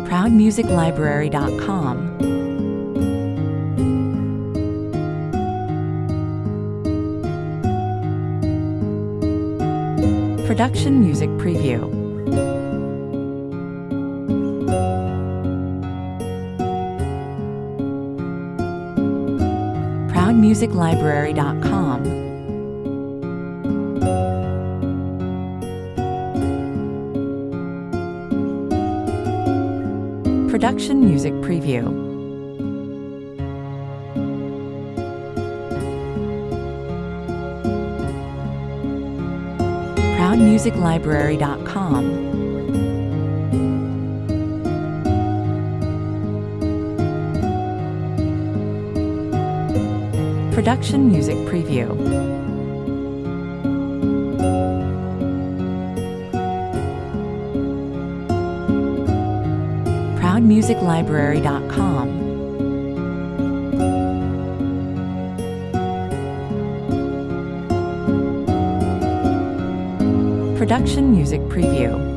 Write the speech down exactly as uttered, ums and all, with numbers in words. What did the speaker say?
proud music library dot com. Production Music Preview. proud music library dot com. Production Music Preview. proud music library dot com. Production Music Preview. proud music library dot com. Production Music Preview.